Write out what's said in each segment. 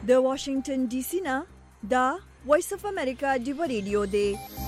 د واشنگټن ډي سي نه دا وایس اف امریکا ډیو ریډیو دی.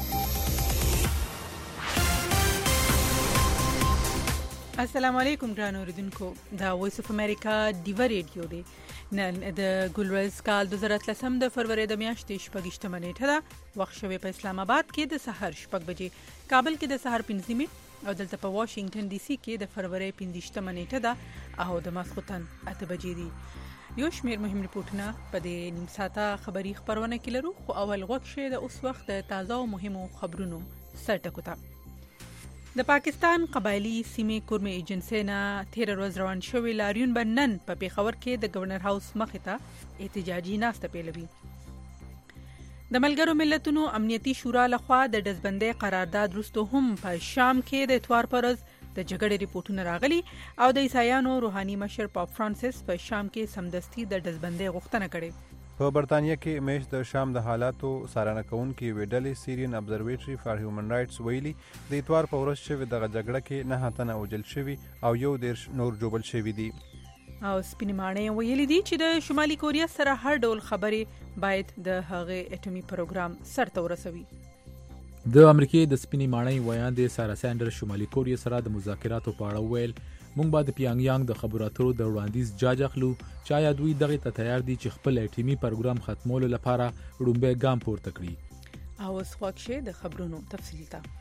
السلام علیکم ګران اوریدونکو، دا وایس اف امریکا ډیو ریډیو دی. نن د ګلورز کال 2013 د فروری د میاشتې 28 نیټه ده. وخت شوی په اسلام آباد کې د سحر 6 بجې، کابل کې د سحر 5 نیمه او دلته په واشنگټن ډي سي کې د فروری 15 نیټه ده او د ماسخوتن 8 بجې دي. یو شمیر مهم ریپورتونه په دې نیم ساعته خبری خبرونه کې لرو، خو اول وخت شه د اوس وخت د تازه او مهمو خبرونو سرټکو ته. د پاکستان قبایلی سیمې کورمې ایجنسی نه 13 ورځ روان شوی لاریون به نن په پیښور کې د گورنر هاوس مخې ته احتجاجي ناسته پیلوي. د ملګرو ملتونو امنیتي شورا لخوا د ډزبندۍ قرارداد وروسته هم په شام کې د اتوار پر ورځ د جګړې ریپورتونه راغلي او د عیسایانو روحاني مشر پاپ فرانسیس په شام کې سمدستي د ډزبندۍ غوښتنه کړې. په برتانیا کې میش د شام د حالاتو څارنه کوونکي ویډلې سیرین ابزرویټري فار هیومن رائټس ویلي د اتوار په ورځ شوی دغه جګړه کې 9 تنه وژل شوي او 11 نور ژوبل شوي دي. او سپینې ماڼۍ ویلي دي چې د شمالي کوریا سره هر ډول خبرې باید د هغه اټومي پروګرام سرته ورسوي. د امریکای د سپینې ماڼۍ ویاندې سارا سانډر شمالي کوریا سره د مذاکراتو په اړه ویل، مونږ به د پیانګ یانګ د خبرو اترو د وړاندیز جاج اخلو چې آیا دوی دغه ته تیار دي چې خپل اټومي پروګرام ختمولو لپاره وړاندې ګام پورته کړي. او اوس خوښه د خبرونو تفصیل ته.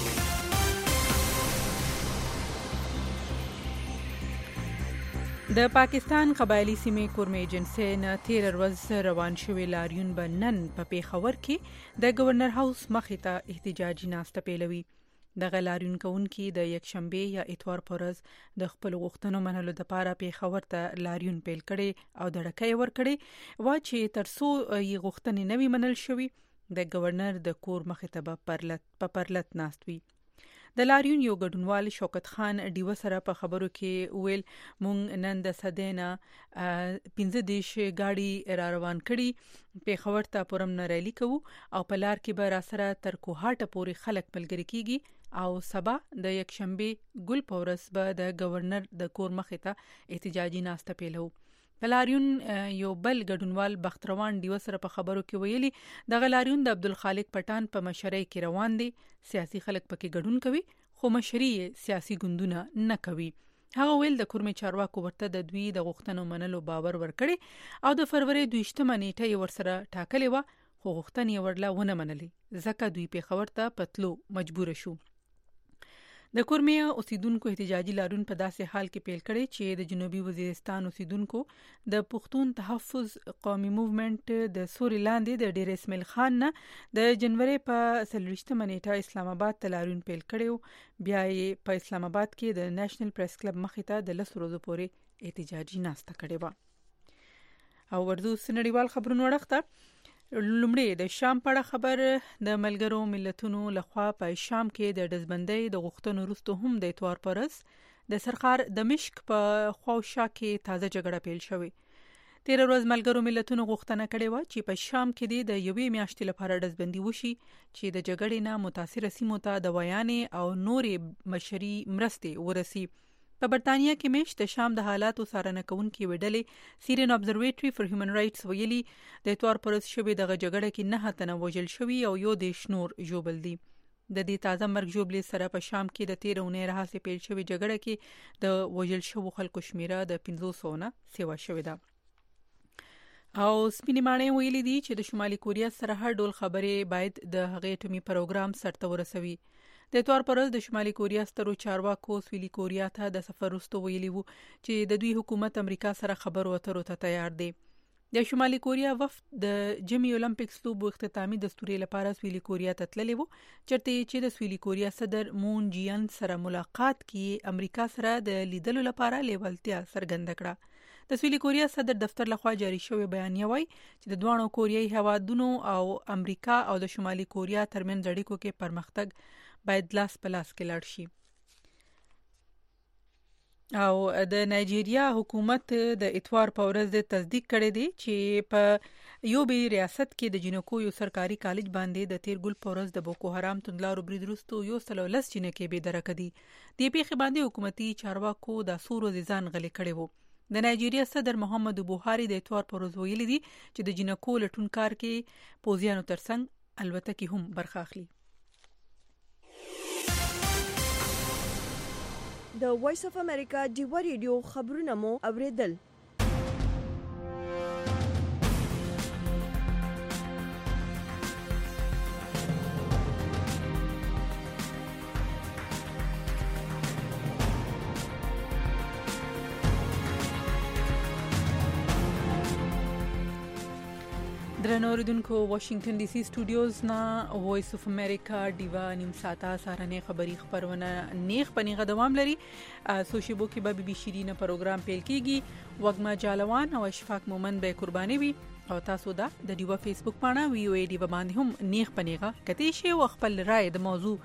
د پاکستان قبایلی سیمې کورمې ایجنسی نه 13 ورځ روان شوی لاریون به نن په پیښور کې د گورنر هاوس مخې ته احتجاجي ناسته پیلوي. دغه لاریون کوونکي د یکشنبه یا اتوار پر ورځ د خپل غوښتنو منلو لپاره پیښور ته لاریون پیل کړي او د ډکې ور کړي و چې ترڅو یې غوښتنې نوي منل شوي د گورنر د کور مخې ته په پرلت ناست وي. د لاریون یو ګډونوال شوکت خان ډیو سره په خبرو کې ویل، مونږ نن د سدینا 15 گاډي را روان کړي پیښور ته پرم نه ریلی کوو او په لار کې به را سره تر کوهاټه پورې خلک ملګری کیږي او سبا د یکشنبه ګل پورس به د گورنر د کور مخې ته احتجاجي ناسته پیلو. لاریون یو بل ګډونوال بختروان ډیو سره په خبرو کې ویلي، د لاریون د عبدالخالق پټان په مشرۍ کې روان دي. سیاسي خلک پکې ګډون کوي خو مشري سیاسي ګوندونه نه کوي. هغه ویل د کورمې چارواکو ورته د دوی د غوښتنو منلو باور ورکړي او د فروری 22 نیټه یې ورسره ټاکلې و، خو غوښتنې ورله ونه منلې ځکه دوی پیښور ته پتلو مجبور شو. د کورمې اوسیدونکو احتجاجي لاریون په داسې حال کې پیل کړي چې د جنوبي وزیرستان اوسیدونکو د پښتون تحفظ قومي موومېنټ د سوري لاندې د ډیر اسماعیل خان نه د جنوري په 23 نیټه اسلام آباد ته لاریون پیل کړي. بیا یې په اسلام آباد کې د نېشنل پریس کلب مخې ته د 10 ورځې پورې احتجاجي ناسته کړې و. او ورځو سنړیوال خبرونو وړاندې لومړی د شام په اړه خبر. د ملګرو ملتونو لخوا په شام کې د ډزبندۍ د غوښتنو وروسته هم د اتوار پر ورځ د سرخار دمشق په خواوشا کې تازه جګړه پیل شوې. 13 ورځ ملګرو ملتونو غوښتنه کړې و چې په شام کې د یوې میاشتې لپاره ډزبندي وشي چې د جګړې نه متاثر سیمو ته د ویانې او نورې بشري مرستې ورسي. په برتانیا کې میش د شام د حالاتو څارنه کوونکي ویډلې سیرین ابزرویټري فار هیومن رائټس ویلي، د اتوار پر ورځ شوی دغه جګړه کې 9 تنه وژل شوي او 11 نور ژوبل دي. د دې تازه مرګ ژوبلې سره په شام کې د 13 اونۍ راهیسې پیل شوی جګړه کې د وژل شوو خلکو شمیره د 500 نه سیوا شوې ده. او سپینې ماڼۍ ویلي دي چې د شمالي کوریا سره هر ډول خبرې باید د هغې اټومي پروګرام سرته ورسوي. د اتوار پر ورځ د شمالي کوریا سترو چارواکو سویلي کوریا ته د سفر وروسته ویلي وو چې د دوی حکومت امریکا سره خبرو اترو ته تیار دی. د شمالي کوریا وفد د جمی اولمپکس لوبو اختتامي دستوري لپاره سویلي کوریا ته تللی وو، چرته چې د سویلي کوریا صدر مون جیان سره ملاقات کې امریکا سره د لیدلو لپاره لیوالتیا څرګنده کړه. د سویلي کوریا صدر دفتر لخوا جاری شوی بیانیه وایي چې د دوه کوریايي هیوادونو او امریکا او د شمالي کوریا ترمنځ اړیکو کې پرمختګ باید لاس په لاس کې لاړ شي. او د نایجیریا حکومت د اتوار په ورځ تصدیق کړی دی چې په یوبي ریاست کې د جنکو یو سرکاري کالج باندې د تیر ګل په ورځ د بوکو حرام توندلارو برید وروسته 110 جنکې بې درکه دي. د پیښې باندې حکومتي چارواکو د سورو ځان غلي کړي وو. د نایجیریا صدر محمد بوهاري د اتوار پر ورځ ویلي دي چې د جنکو لټون کار کې پوځیانو ترڅنګ الوتکې هم برخه اخلي. د وایس اف امریکا ډیوا ریډیو خبرونه مو اوریدل. درنو اوریدونکو واشنگټن ډي سي سټوډیوز نه وایس اف امریکا ډیوا نیم ساعته سارنه خبری خبرونه نیغ پنیغه دوام لري. سوشیبو کې به بي شيرین پروګرام پیل کیږي. وګما جالوان او اشفاق مومن به قرباني وي او تاسو دا د ډیوا فیسبوک پاڼه وی او ډیوا باندې هم نیغ پنیغه کتی شي او خپل رائے د موضوع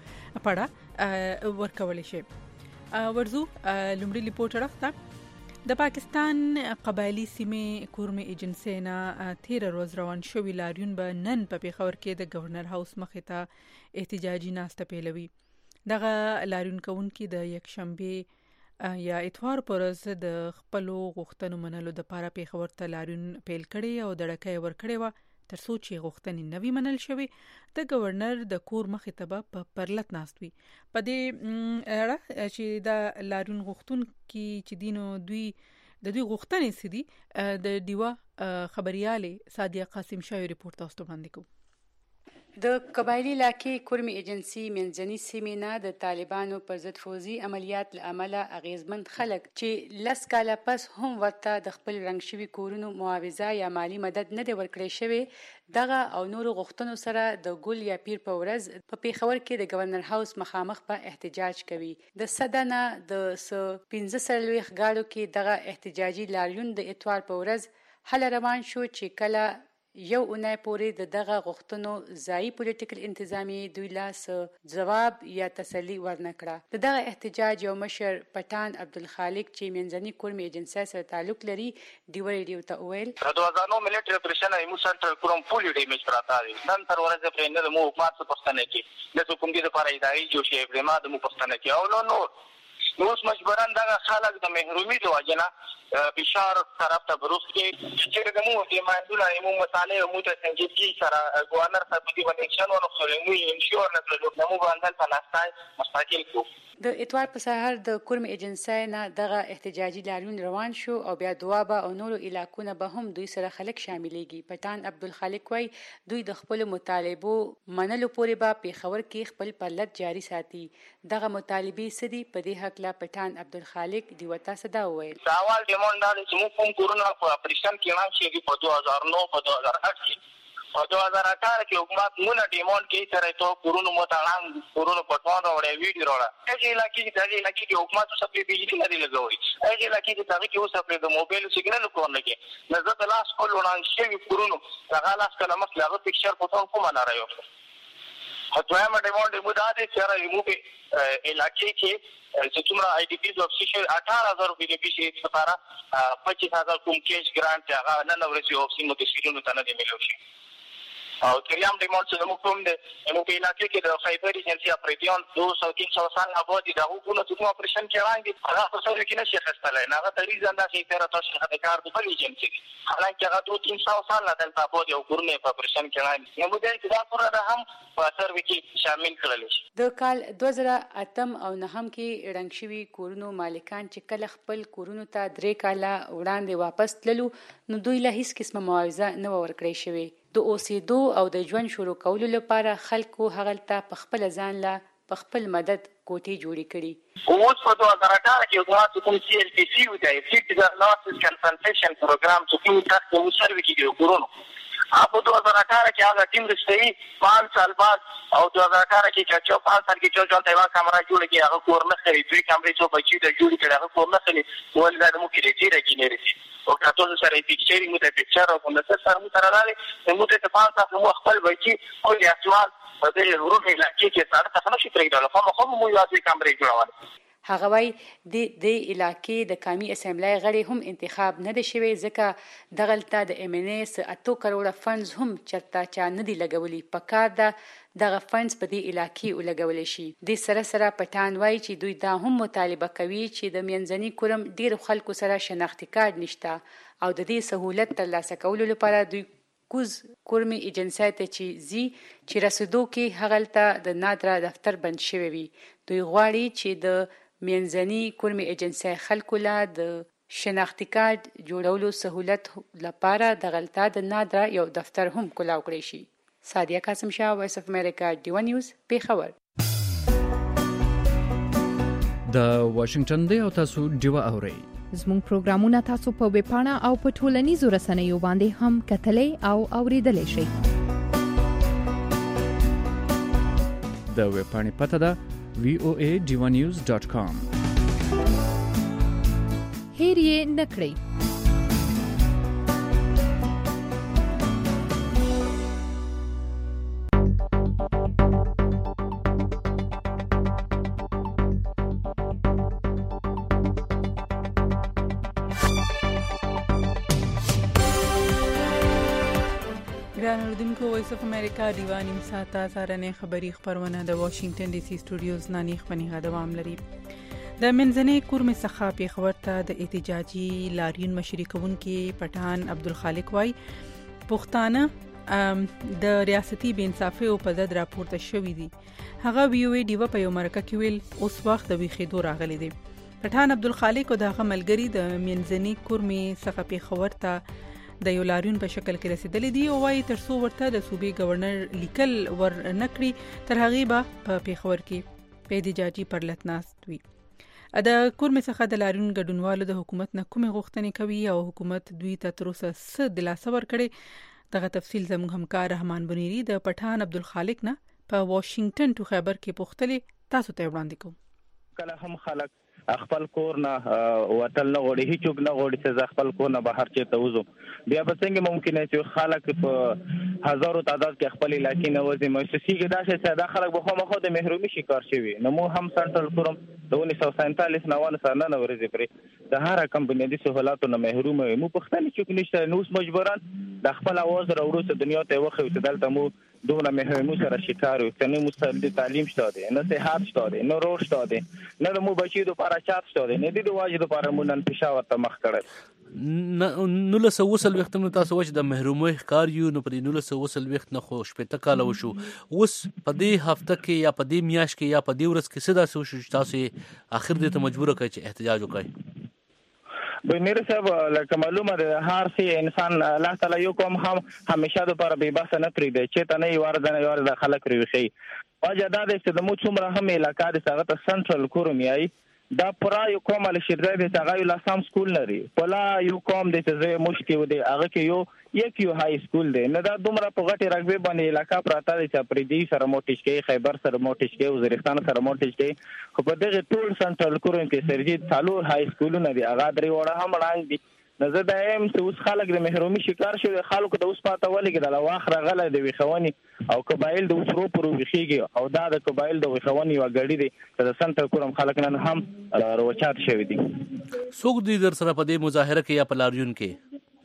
پړه ورکول شي. ورزو لومړی ریپورټ راځه. د پاکستان قبایلی سیمې کورمه ایجنسی نه 13 ورځ روان شوی لاریون به نن په پیښور کې د گورنر هاوس مخې ته احتجاجي ناسته پیلوي. دغه لاریون کوونکي د یک شنبه یا اتوار پر ورځ د خپل غوښتنو منلو د لپاره پیښور ته لاریون پیل کړي او دړکې ور کړي و تر څو چې غوښتنې نوي منل شوی. د گورنر د کور مخې ته په پرلط ناست وي. په دې اړه چې د لاریون غوښتون کې چې دینو دوی د دوی غوښتنې سدي د ډیوا خبرياله سادیه قاسم شاه ریپورت تاسو ته وړاندې کوم. د قبایلی علاقې کورمي ایجنسی منځني سیمې نه د طالبانو پر ضد فوزي عملیات لامل اغیزمند خلک چې لس کاله پس هم ورته د خپل رنګ شوي کورونو معاوضه یا مالی مدد نه دی ورکړی شوی. دغه او نورو غوښتنو سره د ګل یا پیر په ورځ په پیښور کې د گورنر هاوس مخامخ په احتجاج کوي. د صدنه د 15 غاړو کې دغه احتجاجي لاریون د اتوار په ورځ حل روان شو چې کله یو اونۍ پورې دغه غوښتنو ځای پولیټیکل انتظامی دوی لاس جواب یا تسلی ورنکړه. دغه احتجاج یو مشر پټان عبدالخالق چې منځني کورمي ایجنسی سره تعلق لري ډیوا ریډیو ته وویل د وزانو ملټری اپریشن ایمو سنټر کوم فول ډیمیج پراته دي. نن تر ورځې پرې نه مو حکومت څه پښتنه کې د حکومت لپاره اداري جوړ شي پرما د مو پښتنه کې او نو اوس مجبورن دغه خلک د محرومي د واجنه بشار طرف ته بروس کې چې موږ د ماندولا ایمو مطالعه مو ته څنګه سره گورنر صاحب دی باندې شنو نو خو مو انشور نه کړو نو باندې پلاستای مستقل کو. د اتوار په سحر د کورمي ایجنسی نه دغه احتجاجي لاریون روان شو او بیا دوابه او نورو علاقونه به هم دوی سره خلک شاملېږي. پټان عبدالخالق وای دوی د خپل مطالبو منلو پورې به پیښور کې خپل پلت جاری ساتي. دغه مطالبې سدي په دې حق لا پټان عبدالخالق دی وتا صدا وویل سوال ډیموند دا چې موږ کوم کورونا اپریشن کې نه شي په 2009 په 2008 کې په 2018 کې حکومت مونږ ډیموند کې ترې ته کورونا متعلق کورونا پټوان راوړې ویډیو راوړه چې لکه چې حکومت څه په بجلی نه دی لګوي چې لکه چې تاسو کې اوس په موبایل سیګنال کوونه کې نه زه لاس کول وران شي کورونا هغه لاس کله مخ لاغه پکچر پټون کوم نه رايو هڅه ما ډیموند مو دا دې چې راي مو په علاقې کې چې څومره آی ډی پیز افیشل 18000 روپۍ د پیسې لپاره 25000 کوم کیش ګرانټ هغه نه نورسي اوسې مو د سیرونو ته نه دی ملو شي او تریام ډیموند چې موږ کوم د مو په علاقې کې د خیبر ایجنسی اپریټیون 200-300 سال آبادی د حکومت کوم اپریشن کې راځي هغه په څیر کې نشي خستلای نه هغه تریز انده چې تر تاسو هغه کار د بل ایجنسی حالانکه هغه 200-300 سال نه د آبادی او کورنۍ په اپریشن کې راځي نو موږ دا پوره هم په سروي کې شامل کړل شي. د کال 2008 او 9 کې رنګ شوي کورونو مالکان چې کله خپل کورونو ته 3 کاله وړاندې واپس تللو نو دوی له هیڅ قسمه معاوضه نه ورکړی شوی. د اوسېدو او د ژوند شروع کولو لپاره خلکو هغلته په خپل ځان لا په خپل مدد کوټې جوړې کړي. اوس په 2018 کې حکومت کوم سی ال پی سی وځي فیکټ د لاسز کمپنسیشن پروګرام چې کوم تاسو مو سروي کې کورونو په 2018 کې هغه ټیم رسېږي 5 سال بعد او 2018 کې چې 5 سال کې چې ځان ته کیمرا جوړ کړي هغه کور نه خري دوی کیمرې څو بچي د جوړ کړي هغه کور نه خري ولدا د مو کې لري چې نه رسي او تاسو سره پکچر مو ته پکچر او کوم څه سره مو سره راځي مو ته 5 سال مو خپل بچي او یا سوال په دې ورو کې لکه چې سره تاسو نشي پرېږدل خو مو یو ځای کیمرې جوړول. هغه وايي د علاقې د قومي اسمبلی غړي هم انتخاب نه دی شوی ځکه دغلته د MNA 8 کروڑه فنډز هم چرته چا نه دی لګولي په کار ده دغه فنډز په دې علاقې ولګول شي. د سره پټان وايي چې دوی دا هم مطالبه کوي چې د منځني کورم ډیر خلکو سره شناختی کارت نشته او د دې سہولت ترلاسه کولو لپاره دوی کوز کورمي ایجنسی ته چې رسیدو کې هغلته د نادرا دفتر بند شوی وي. دوی غواړي چې د منځني کورمي ایجنسی خلکو لا د شناختی کارت جوړولو سہولت لپاره دغلته د نادرا یو دفتر هم کولاو کړی شي. سادیه قاسم شاه، وایس اف امریکا، ډیوا نیوز، پیښور. د واشنگټن دی او تاسو ډیوا اورئ. زموږ پروګرامونه تاسو په ویب پاڼه او په ټولنیزو رسنیو باندې هم کتلای او اوریدلای شئ. د ویب پاڼې پته ده voadivanews.com. هیر یې نکړئ. ګرانوردونکو، وایس اف امریکا ډیوا نیم ساعته سارنې خبری خبرونه د واشنگټن ډي سي سټوډیوز نه نیخبنیغه دوام لري. د منځنۍ کورمې څخه پیښور ته د احتجاجي لاریون مشري کوونکي پټان عبدالخالق وای پښتانه د ریاستي بې انصافۍ په ضد راپورته شوي دي. هغه وی ډیوا په یو مرکه کې ویل اوس وخت د ویښېدو راغلی دی. پټان عبدالخالق او دغه ملګري د منځنۍ کورمې څخه پیښور ته د یو لاریون په شکل کې رسیدلی دي او وايي ترڅو ورته د صوبې گورنر لیکل ور نکړي تر هغې به په پیښور کې په احتجاجي پرلتناست وي. د کورمې څخه د لاریون ګډونوالو د حکومت نه کومې غوښتنې کوي او حکومت دوی ته تر اوسه څه دلاسه ورکړي، دغه تفصیل زموږ همکار رحمان بنيري د پټان عبدالخالق نه په واشنگټن ټو خیبر کې پوښتلې، تاسو ته وړاندې کوم. کله هم خلک خپل کور نه وتل نه غوړي، هیڅوک نه غوړي چې خپل کور نه بهر چیرته وځو. بیا به څنګه ممکن چې خلک په هزارو تعداد کې خپل علاقې نه وځي. مؤسسي کې دا چې دا خلک به خامخا د محرومي شکار شوي. نو مو هم سنټرل کورم د 1947 نه سره نه ورځي پرې د هر کم بنیادي سہولتونو نه محروم وي. مو پښتني چوک نشته، نو مجبوران د خپل आवाज راوړو چې دنیا ته وخت چې دلته مو دومره محرومي سره شکار وي. چې نو مستقل تعلیم شته دي، نه صحت شته دي، نه روغ شته دي، نه مو بچي د لپاره چات شته دي، نه د واجب لپاره مو نن پېښور ته مخ کړل. نو له سوسل وخت نو تاسو وجه د محرومي ښکار یو نو په نو له سوسل وخت نه خو شپته کال وشو. اوس په دې هفته کې یا په دې میاشت کې یا په دې ورځ کې څه داسې وشو تاسو اخر دې ته مجبور کړئ چې احتجاج وکړئ؟ بنیر صاحب لکه معلومه ده هر سی انسان الله تعالی یو کوم هم همیشه د پر به بس نه پری دی چې ته نه یوار د خلک ریخي. واجه دا د څه د مو څومره هم علاقې د سغت سنټرل کورمیای دا پرا یو کوم ال شیرده د هغه لاسام سکول لري، پلا یو کوم د څه مشکل دی هغه کې یو های سکول دی. نه دا دومره په غټي رګبه باندې علاقې پراته دي چې پردي سره موټیش کې، خیبر سره موټیش کې، وزیرستان سره موټیش کې. خو په دغه ټول سنټرل کورم کې سرجیت څالور های سکولونه دي، هغه درې وړه هم وړاندې دي. نظر دا هم چې اوس خلک د محرومي شکار شو، خلکو د اوس پاته ولې کې د واخره غله د ویخونی او قبایل د اوس رو ویخيږي او دا د قبایل د ویخونی وګړي دي چې د سنټر کورم خلک نن هم روچات شوی دي. څوک دي در سره په دې مظاهره کې یا په لاریون کې؟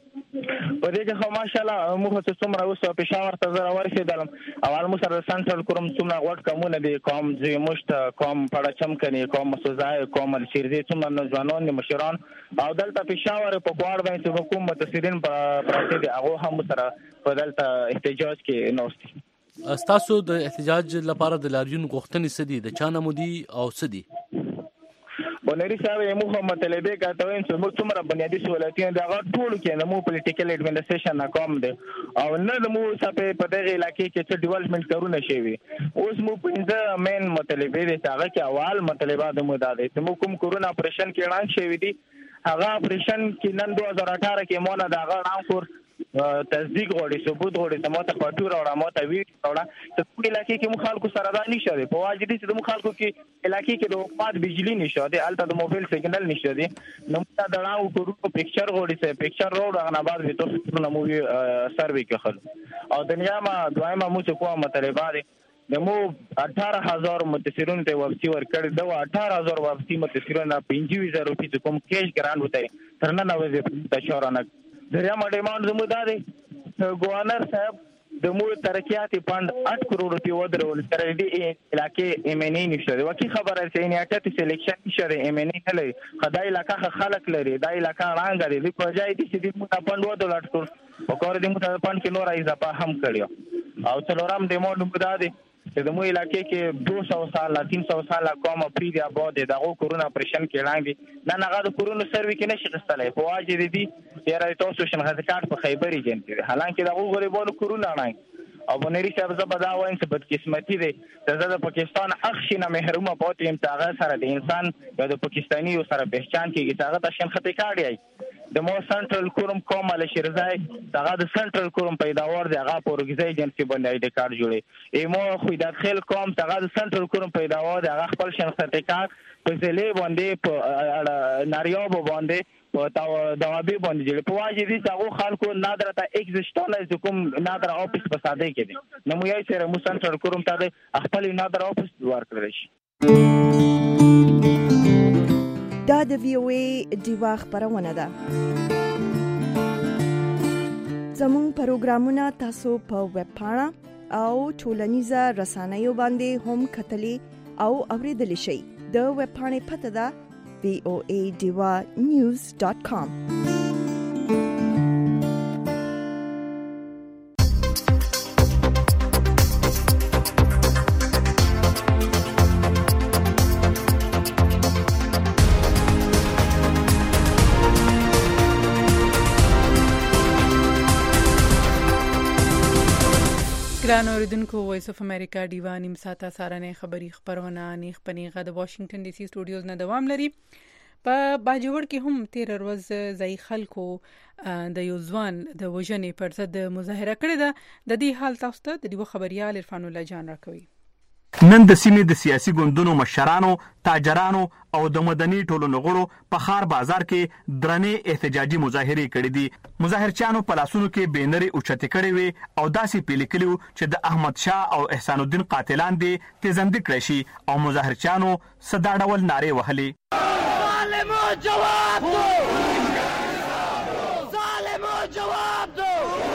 په دې کې خو ماشاءالله موږ څه څومره اوس په پېښور ته زره ورسېدلم او مو سره سنټرل کورم څومره غوټ کومونه دي، کوم چې مشت کوم پړه چمکني، کوم سوزای، کوم شیرزي، څومره ځوانان مشران او دلته پېښور په کوړ باندې حکومت متسیدین پراته دي، هغه هم سره په دلته احتجاج کې نوستي. تاسو د احتجاج لپاره د لاریون غوښتنې څه دي، د چا نه مو دي او څه دي؟ بنری صاحب مو هم مطلبه کوي چې موږ څومره بنیادی سہولتونه دا ټول کې نه مو پولیټیکل ایڈمنسټریشن ناکام دي او نه مو صاحب په دغه علاقې کې څه ډیولپمنٹ کارونه شوي. اوس مو پنځه مین مطلبه دي هغه کې اول مطلبه د مو دا دي چې مو کوم کورونا اپریشن کې اعلان شوی دي، هغه اپریشن کې نن 2018 کې مونږ دا غړان کور تصدیق غوړي، ثبوت غوړي، سماته فاتوره او ماته ویډیو وړه چې په علاقې کې مخالکو سره دا نشته دي. په واجب دي چې د مخالکو کې علاقې کې د حکومت بجلی نشته دي، الته د موبایل سیګنل نشته دي. نو دا دراو کورو پکچر غوړي چې پکچر روډ هغه بعد به تاسو نو مو سروي کې خل او دنیا ما دویمه مو څه کومه مطلبه دي د مو 18000 متاثرون ته واپسی ورکړي دا 18000 واپسی متاثرون په 25000 روپۍ کوم کیش ګران وته ترنه نوې د شورانه دریا مډیمان زمو دا دی گورنر صاحب د مو ترقیاتی فند 8 کروڑ روپۍ ودرول تر دې علاقې ام ان ای نشته وکي خبره چې نه اټه سلیکشن نشته ام ان ای نه خدای علاقه خلک لري دا علاقه رانګ لري په ځای دي چې د مو فند ودرول ټول او کور دې مو فند کې نور اضافه هم کړیو او څلورم د مو نو دا دی چې د مو علاقې کې 200 سال 300 سال قوم پری دی آباد دغه کورونا اپریشن کې لاندې نه هغه د کورونا سروي کې نشي غستلای په واجب دي یاره تاسو شنه کارت په خیبري جن کې حالانکه دغه غریبانو کورونا نه او بنري صاحب زبدا وایم چې بدقسمتي دي د پاکستان اخشینه محرومه پاتې امتاغه سره د انسان یا د پاکستاني سره پہچان کې هغه تشن خطي کاړي د مو سنټرل کوروم کوم له شیرزای هغه د سنټرل کوروم پیداوار دی هغه پروګزي ایجنسی باندې آی ډی کارت جوړي ایمو خو د خل کوم هغه د سنټرل کوروم پیداوار دی هغه خپل شناختی کارت په ځلې باندې په ناریوب باندې او دوابي باندې جوړ په واجب دي چې هغه خلکو نادرته ایگزیسټول کوم نادر اپس په ساده کې دي نو مو یې سره مو سنټرل کوروم ته خپل نادر اپس ورکړل شي دا د وی او ای دیوا خبرونه ده زموږ پروګرامونه تاسو په ویب پاڼه او ټولنیزه رسنیو باندې هم کتلی او اوریدلی شئ د ویب پاڼې پته ده voadivanews.com ګران اوریدونکو وایس اف امریکا ډیوا نیم ساعته سارنه خبری خبرونه نیخ پنیغه د واشنگټن ډي سي سټوډیوز نه دوام لري په باجوړ کې هم 13 ورځ ځای خلکو د یو ځوان د وژنې پر ضد مظاهره کړې ده د دې حال تاسو ته د دیو خبريال عرفان الله جان راکوي نن د سیمې د سیاسي ګوندونو مشرانو تاجرانو او د مدني ټولنو غړو په خار بازار کې درنې احتجاجي مظاهره کړې دي مظاهرچیانو په لاسونو کې بینرې اوچتې کړې وي او داسې پیلیکلیو چې د احمد شاه او احسان الدین قاتلان دي تیزند کړی شي او مظاهرچیانو صدا ډول نارې وهلې ظالمو جواب دو ظالمو جواب دو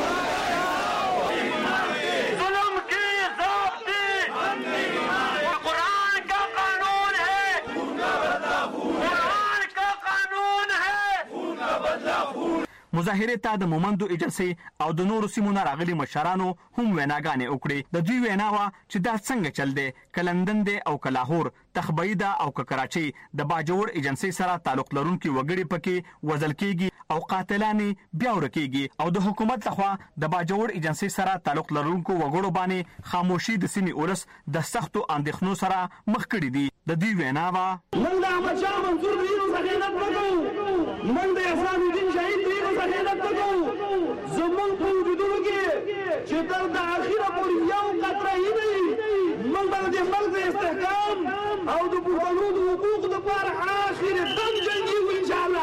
مظاهره ته د مومندو ایجنسی او د نورو سیمونو راغلي مشرانو هم ویناګانې وکړي د دوی وینا وا چې دا څنګه چل دی کلندن دی او کلاهور تخبیده او کراچي د باجوړ ایجنسی سره تعلق لرونکي وګړي پکې وزل کیږي او قاتلانی بیا ورکیږي او د حکومت لخوا د باجوړ ایجنسی سره تعلق لرونکو وګړو باندې خاموشي د سیمې اولس د سختو اندېښنو سره مخ کړي دي د دوی وینا وا موږ د احمد شاه منصور ویرو څخه وکړو موږ د احسان الدین شهید ویرو څخه وکړو زموږ په وجودونو کې چې تر د اخیره پورې یو قطره یې نه موږ باندې ملک استحکام او د پښتنو د حقوق لپاره اخر دم جنګي ان شاء الله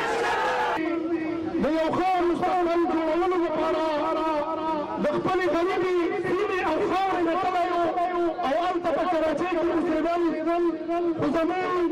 د یو خام مستقبل جوړولو لپاره د خپل غریبي سیمې او خاورې نه تلایو او هلته په کراچۍ کې اوسېدل خو زموږ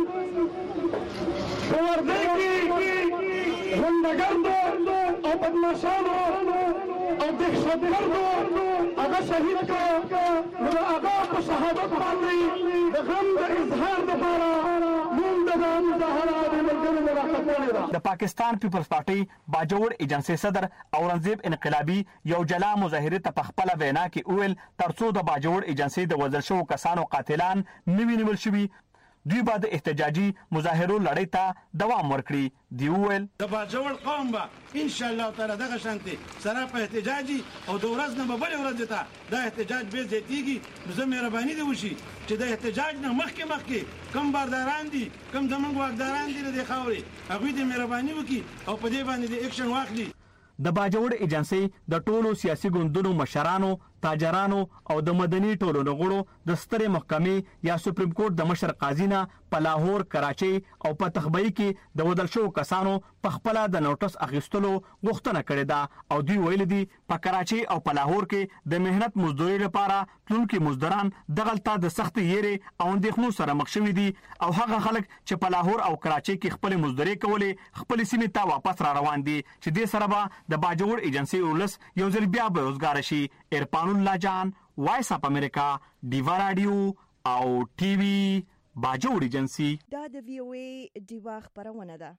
په وردۍ کې غونډګردو او بدماشانو او دهشتګردو هغه شهید کړه نو د هغه په شهادت باندې د غم د اظهار لپاره موږ د مظاهره د ملګرو ملاقات کړې ده د پاکستان پیپلز پارټي باجوړ ایجنسی صدر اورنګزیب انقلابي یو جلا مظاهره ته په خپل وینا کې وویل ترڅو د باجوړ ایجنسی د وزل شو کسانو قاتلان نوی نیول شوي دوی بعد احتجاجي مظاهرو لړۍ ته دوام ورکړي دی وویل د باجوړ قوم به ان شاء الله تعالی دغه شانتي سره په احتجاجي او د ورځ نه بل ورځ ته دا احتجاج به زیاتیږي زه مهرباني دی وشي چې د احتجاج نه مخکې کم بارداران دي کم زمونږ واکداران دي د خاورې هغه دې مهرباني وکړي او په دې باندې د اکشن واخلي د باجوړ ایجنسی د ټولو سیاسي ګوندونو مشرانو تاجرانو او د مدني ټولنو غړو د سترې محکمې یا سپریم کورټ د مشر قاضي نه په لاهور، کراچۍ او په تخبئی کې د ودل شوو کسانو په خپل د نوټس اخیستلو غوښتنه کړې ده او دوی ویل دي په کراچۍ او په لاهور کې د مهنت مزدوري لپاره تلونکي مزدوران دغلته د سخت یېرې او اندېښنو سره مخ شوي دي او هغه خلک چې په لاهور او کراچۍ کې خپل مزدوري کولې خپل سیمې ته واپس را روان دي چې دې سره به د باجوړ ایجنسی ولس یو ځل بیا بیروزګار شي. ارفان الله جان، وایس اپ امریکا، ډیوا رادیو او ټي وي باجوړ ایجنسی. دا د وی او ای ډیوا خبرونه ده.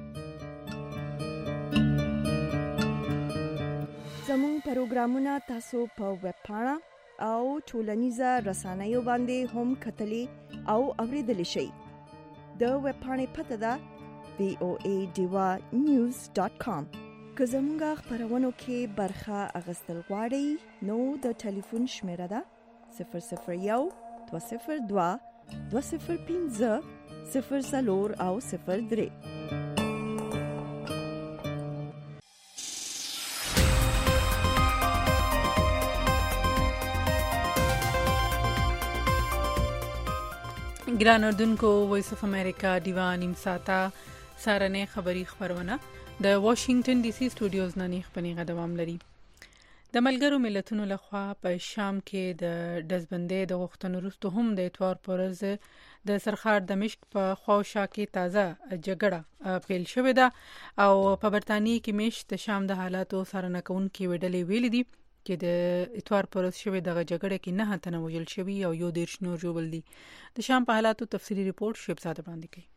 زموږ پروګرامونه تاسو په ویب پاڼه او ټولنیزه رسنیو باندې هم کتلی او اوریدلی شئ. د ویب پاڼې پته ده voadivanews.com. که زمونږ خبرونو کې برخه اخیستل غواړئ نو د ټلیفون شمیره ده 001 202 205 04 او 03. ګران اردوونکو، وایس اف امریکا ډیوا نیم ساعته سارنه خبری خبرونه د واشنگټن ډي سي سټوډیوز نه نیخ پنیغه دوام لري. د ملګرو ملتونو لخوا په شام کې د دزبندۍ د غوښتنو وروسته هم د اتوار پر ورځ د سرخار دمشق په خواوشا کې تازه جګړه پیل شوې ده او په برتانیې کې میش د شام د حالاتو سارنه کوونکې وډلې ویلي دي چې د اتوار پر ورځ شوې دغه جګړه کې 9 تنه وژل شوي او 11 نور ژوبل دي. د شام په حالاتو تفصیلی ریپورت شپزاده وړاندې کوي.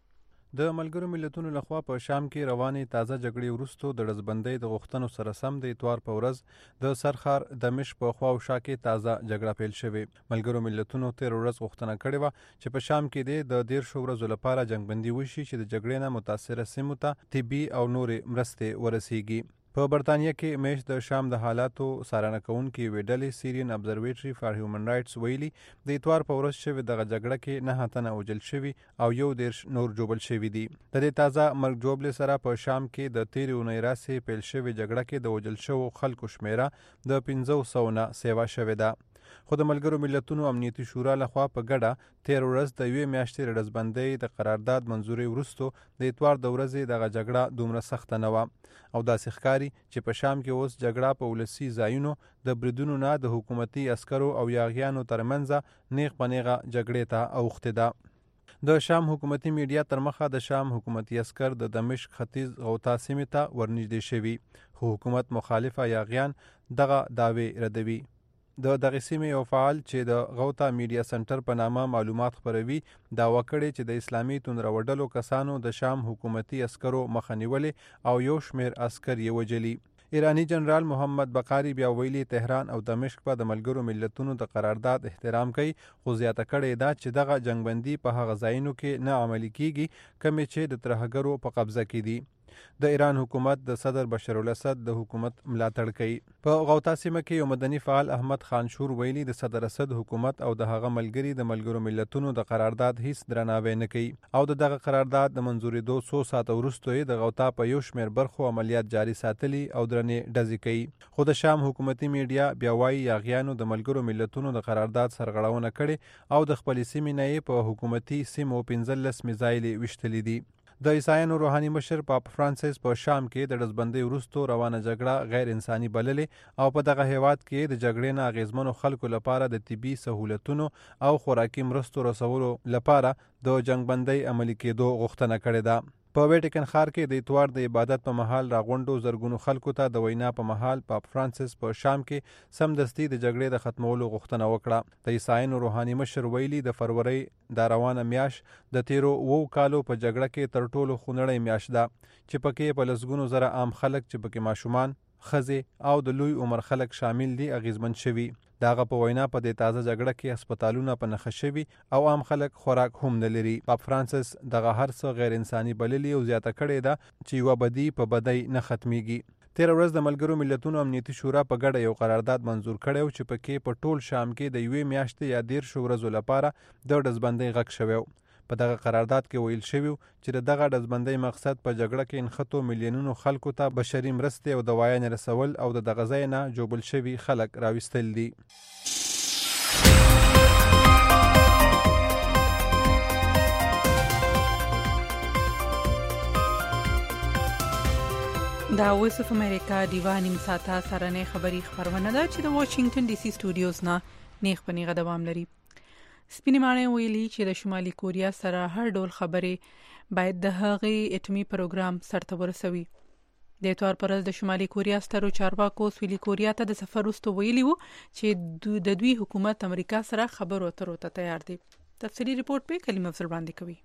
د ملګرو ملتونو لخوا په شام کې روانې تازه جګړې وروسته د دزبندۍ د غوښتنو سره سم د اتوار په ورځ د سرخار دمشق په خواوشا کې تازه جګړه پیل شوې. ملګرو ملتونو تیر ورځ غوښتنه کړې و چې په شام کې د 13 ورځو لپاره جنگبندي وشي چې د جګړې نه متاثره سیمو ته طبي او نورې مرستې ورسیږي. په برتانیه کې میش د شام د حالاتو څارنه کوونکې ویډلې سیریان ابزرویټري فار هیومن رائټس ویلي د اتوار په ورځ شوې دغه جګړه کې 9 تنه وژل شوي او 11 نور ژوبل شوي دي. د دې تازه مرګ ژوبلې سره په شام کې د تیرې اونۍ راهیسې پیل شوې جګړه کې د وژل شوو خلکو شمیره د 500 نه سیوا شوې ده. خو د ملګرو ملتونو امنیتي شورا لخوا په ګډه تیر ورځ د یوې میاشتې دزبندۍ د قرارداد منزوري وروسته د اتوار د ورځې دغه جګړه دومره سخته نه وه او داسې ښکاري چې په شام کې اوس جګړه په ولسي ځایونو د بریدونو نه د حکومتي عسکرو او یاغیانو ترمنځ نیغ په نیغه جګړې ته اوښتې ده. د شام حکومتي میډیا تر مخه د شام حکومتي عسکر د دمشق ختیځ غوطا سیمې ته ورنږدې شوي خو حکومت مخالفه یاغیان دغه دعوی ردوي. د دغه سیمې یو فعال چې د غوطا میډیا سنټر په نامه معلومات خپروي دعوا کړې چې د اسلامي توندروډلو کسانو د شام حکومتي عسکرو مخه نیولې او یو شمیر عسکر یې وژلي. ایرانی جنرال محمد بقاری بیا ویلي تهران او دمشق په د ملګرو ملتونو د قرارداد احترام کوي خو زیاته کړې ده چې دغه جنگبندي په هغه ځایونو کې نه عملي کیږي کومې چې د ترهګرو په قبضه کې دي. د ایران حکومت د صدر بشار الاسد د حکومت ملاتړ کوي. په غوطا سیمه کې یو مدني فعال احمد خان شور ویلي د صدر اسد حکومت او د هغه ملګري د ملګرو ملتونو د قرارداد هیڅ درناوی نه کوي او دغه قرارداد د منزورېدو 100 ساعته وروسته د غوطا په یو شمیر برخو عملیات جاري ساتلي او درنې ډزې کوي. خو د شام حکومتي میډیا بیا وایي یاغیانو د ملګرو ملتونو د قرارداد سرغړونه کړې او د خپل سیمې نه په حکومتي سیمو 15 میزایل وشتلې دي. د عیسایانو روحاني مشر پاپ فرانسیس په شام کې د دزبندۍ وروسته روانه جګړه غیر انساني بللې او په دغه هیواد کې د جګړې نه اغیزمنو خلکو لپاره د طبي سهولتونو او خوراکي مرستو رسولو لپاره د جنگبندۍ عملي کېدو غوښتنه کړې ده. په ویټیکن ښار کې د اتوار د عبادت په مهال راغونډو زرګونو خلکو ته د وینا په مهال پاپ فرانسیس په شام کې سمدستي د جګړې د ختمولو غوښتنه وکړه. د عیسایانو روحاني مشر ویلي د فروری د روانه میاشت د تیرو 2 کالو په جګړه کې تر ټولو خونړۍ میاشت ده چې پکې په لسګونو زره عام خلک چې پکې ماشومان، ښځې او د لوی عمر خلک شامل دي اغیزمن شوي. داغه په وینا په دې تازه جګړه کې هسپتالونه په نښه شوي او عام خلک خوراک هم نه لري. پاپ فرانسیس دغه هر څه غیر انساني بللي او زیاته کړې ده چې یوه بدی په بدی نه ختمیږي. تیر ورځ د ملګرو ملتونو امنیتي شورا په ګډه یو قرارداد منزور کړی و چې پکې په ټول شام کې د یوې میاشتې یا 13 ورځو لپاره د دزبندۍ غږ شوی. په دغه قرارداد کې ویل شوی چې دغه ډزبندۍ مقصد په جګړه کې نښتو میلیونونو خلکو ته بشري مرستې او دوايانې رسول او د دغه ځای نه جوبل شوي خلک راوستل دي. دا وایس اف امریکا دیوا نیم ساعته سرنې خبری خبرونه ده چې د واشنگټن ډي سي سټوډیوز نه نیغ پنیغه دوام لري. سپینې ماڼۍ ویلي چې د شمالي کوریا سره هر ډول خبرې باید د هغې اټومي پروګرام سرته ورسوي. د اتوار پر ورځ د شمالي کوریا سترو چارواکو سویلي کوریا ته د سفر وروسته ویلي وو چې د دوی حکومت امریکا سره خبرو اترو ته تیار دی. تفصیلی ریپورت په کلمه افضل باندې کوي.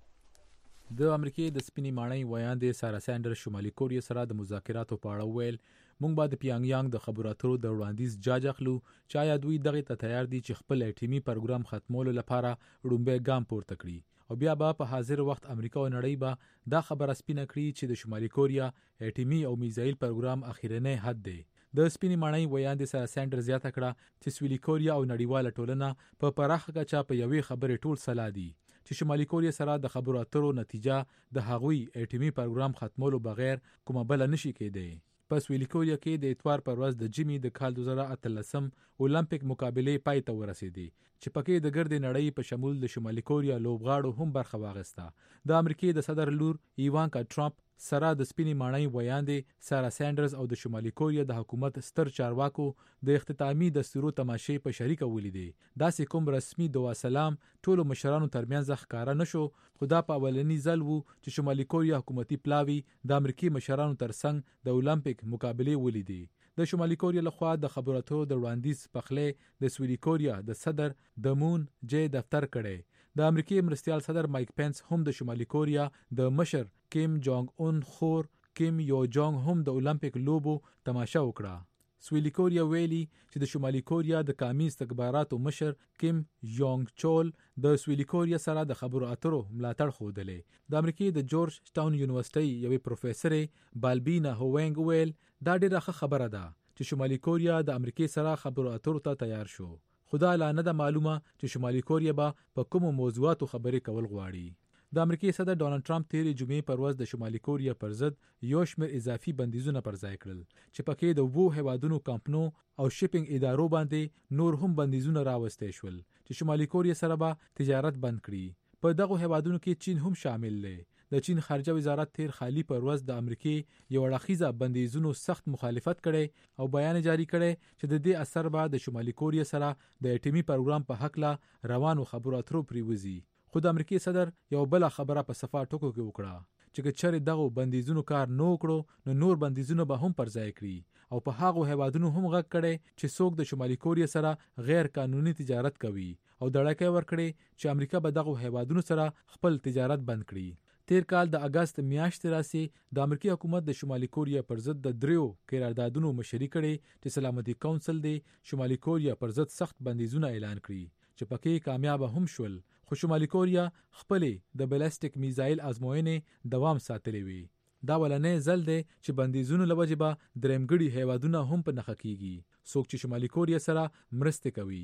د امریکای د سپینې ماڼۍ ویاندې سارا سانډر شمالي کوریا سره د مذاکراتو په اړه ویل مونږ به د پیانګ یانګ د خبرو اترو د وړاندیز جاج اخلو چې آیا دوی دغه ته تیار دي چې خپل اټومي پروګرام ختمولو لپاره وړاندې ګام پورته کړي او بیا به په حاضر وخت امریکا او نړۍ به دا خبره سپینه کړي چې د شمالي کوریا اټومي او میزایل پروګرام اخیرنی حد دی. د سپینې ماڼۍ ویاندې سارا سانډر زیاته کړه چې سویلي کوریا او نړیواله ټولنه په پراخه کچه په یوې خبرې ټول سلا دي چې شمالي کوریا سره د خبرو اترو نتیجه د هغوی اټومي پروګرام ختمولو بغیر کومه بل نشي کېدی. په سویلي کوریا کې د اتوار پر ورځ د جمی د کال 2013 اولمپیک مقابله پای ته ورسېدې چې پکې د ګرد نړۍ په شمول د شمالي کوریا لوبغاړو هم برخه واخیسته. د امریکای د صدر لور ایوانکا ټرمپ سره د سپینې ماڼۍ ویاندې سارا سانډرز او د شمالي کوریا د حکومت ستر چارواکو د اختتامي دستورو تماشې په شریکه ولیدې. داسې کوم رسمي دعا سلام ټولو مشرانو ترمنځ ښکارا نشو خو دا په اولنی ځل وو چې شمالي کوریا حکومتي پلاوی د امریکای مشرانو ترڅنګ د اولمپیک مقابله ولیدې. د شمالي کوریا لخوا د خبرو اترو د وړاندیز پخلې د سویلي کوریا د صدر د مون جې دفتر کړي. د امریکای مرستیال صدر مایک پینس هم د شمالي کوریا د مشر کیم جونګ اون خور کیم یو جونګ هم د اولمپیک لوبو تماشا وکړه. سویلي کوریا ویلي چې د شمالي کوریا د قومي استخباراتو مشر کیم یونګ چول د سویلي کوریا سره د خبرو اترو ملاتړ خوده. د امریکای د جورج ټاون یونیورسيټي یوې پروفیسور بالبینا هوینګ ویل دا ډیره ښه خبره ده چې شمالي کوریا د امریکای سره خبرو اترو ته تیار شو. خدا لا نه ده معلومه چې شمالي کوریا به په کومو موضوعاتو خبرې کول غواړي. د امریکای صدر ډونالد ټرمپ تیرې جمعې پر ورځ د شمالي کوریا پر ضد یو شمېر اضافي بندیزونه پر ځای کړل چې پکې د وو هیوادونو کمپنو او شپینګ ادارو باندې نور هم بندیزونه راوستي شول چې شمالي کوریا سره به تجارت بند کړي. په دغه هیوادونو کې چین هم شامل دی. د چین خارجه وزارت تیر خالی پر ورځ د امریکای یو اړخیزه بندیزونو سخت مخالفت کړي او بیان جاری کړي چې د دې اثر به د شمالي کوریا سره د اټومي پروګرام په حق لا روانو خبرو اترو پریوزي. خو د امریکای صدر یو بل خبره په صفه ټکو کې وکړه چې چېرې دغه بندیزونو کار نه وکړو نو نور بندیزونه به هم پر ځای کړي او په هغه هیوادونو هم غږ کړي چې څوک د شمالي کوریا سره غیر قانوني تجارت کوي او دړکې ورکړي چې امریکا به دغه هیوادونو سره خپل تجارت بند کړي. تیر کال د اگست میاشتې راسي د امریکای حکومت د شمالي کوریا پر ضد د دریو قراردادونو مشري کړي چې سلامتي کونسل دی شمالي کوریا پر ضد سخت بندیزونه اعلان کړي چې پکې کامیاب هم شول. خو شمالي کوریا خپل د بالستیک میزایل ازموینې دوام ساتلې وي. دا ولنې ځل دی چې بندیزونو لوجه به درېمګړي هیوادونه هم په نخښه کیږي څوک چې شمالي کوریا سره مرسته کوي.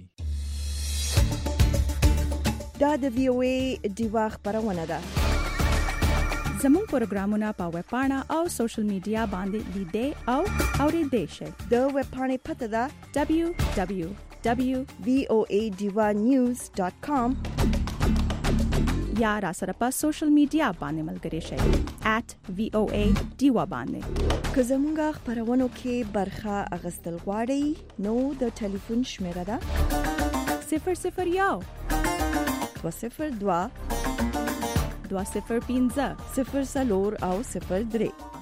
دا د وی او ای دیوا خبرونه ده. زموږ پروګرامونه په ویب پاڼه او سوشل میډیا باندې لیدئ او اوریدئ شئ. د ویب پاڼې پته ده www.voadivanews.com یا را سره په سوشل میډیا باندې ملګري شئ @voadiva باندې. که زموږ خبرونو کې برخه اغستل غواړئ نو د ټلیفون شمیره ده 001 202 205 0 او 03